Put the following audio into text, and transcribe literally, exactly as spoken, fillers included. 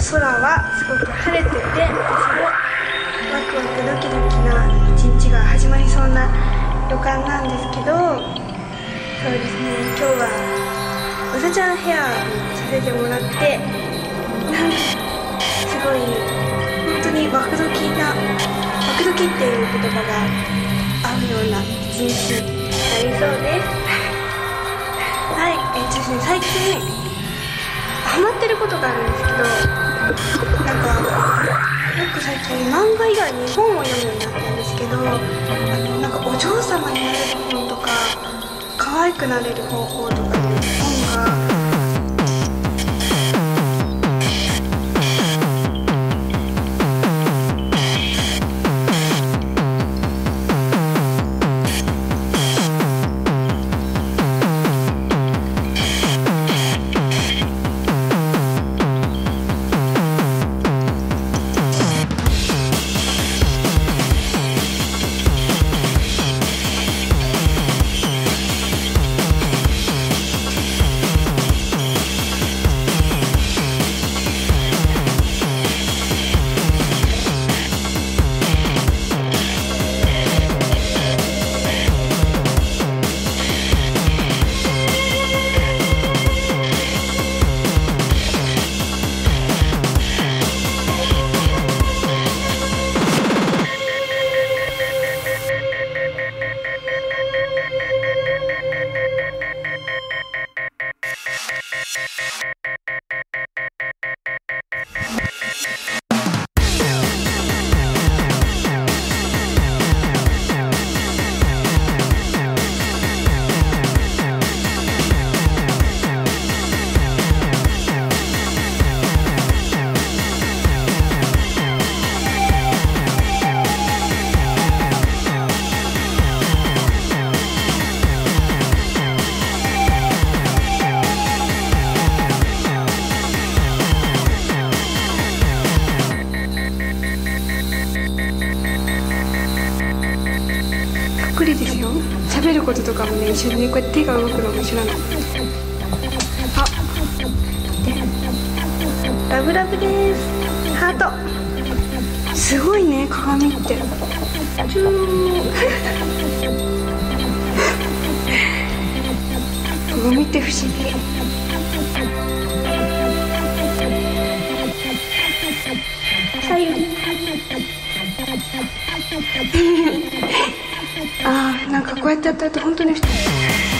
空はすごく晴れてて、すごいワクワクドキドキな一日が始まりそうな予感なんですけど、そうですね、今日はうさちゃんヘアをさせてもらって、なんすごい本当にワクドキなワクドキっていう言葉が合うような一日になりそうです。はい、えー、ですね、最近ハマってることがあるんですけど、なんかよく最近漫画以外に本を読むようになったんですけど、あのなんかお嬢様になれる本とか可愛くなれる方法とかの本がそっくりですよ。喋ることとかもね、一緒にね、こうやって手が動くのも一緒なの。あ、でラブラブです。ハート。すごいね、鏡って。チュー鏡って不思議。さゆりあー、なんかこうやってやったら本当に不思議。